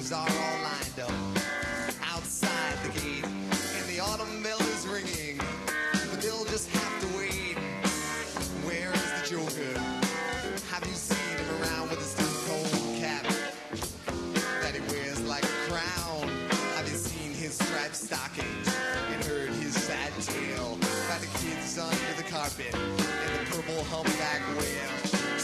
cars are all lined up outside the gate, and the autumn bell is ringing, but they'll just have to wait. Where is the Joker? Have you seen him around with a stone cold cap that he wears like a crown? Have you seen his striped stockings and heard his sad tale about the kids under the carpet and the purple humpback whale?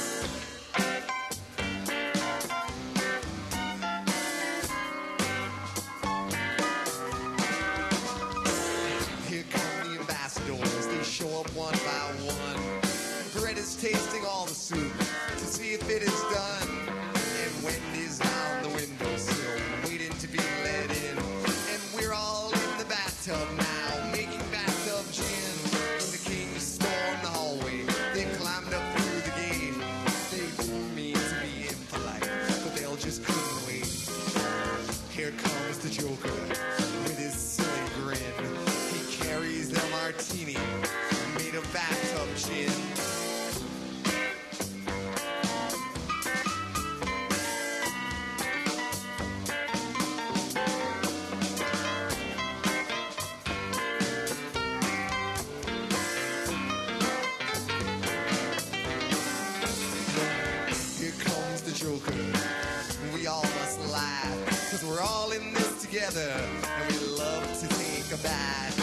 Here come the ambassadors, they show up one by one. Brett is tasting all the soup to see if it is done. And Wendy's on the windowsill, waiting to be let in. And we're all in the bathtub now, making bathtub gin. When the kings storm the hallway, they climbed up through the gate. They didn't mean to be impolite, but they'll just couldn't wait. Here comes the Joker with his silly grin. He carries their martini made of bathtub gin. Joker, we all must laugh, cause we're all in this together, and we love to take a bath.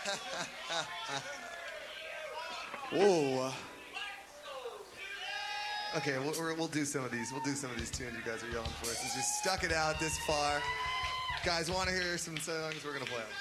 Whoa. Okay, we'll do some of these. We'll do some of these tunes you guys are yelling for. Since you stuck it out this far. Guys, want to hear some songs? We're going to play them.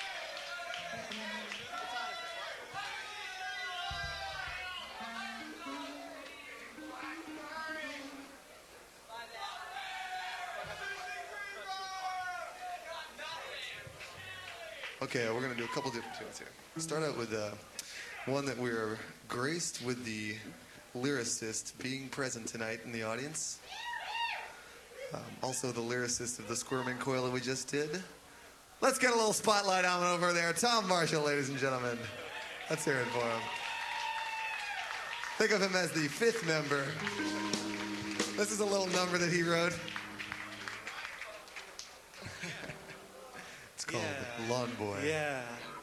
Okay, we're going to do a couple different tunes here. Start out with one that we're graced with the lyricist being present tonight in the audience. Also the lyricist of the Squirming Coil that we just did. Let's get a little spotlight on over there. Tom Marshall, ladies and gentlemen. Let's hear it for him. Think of him as the fifth member. This is a little number that he wrote. It's called Lawn Boy. Yeah.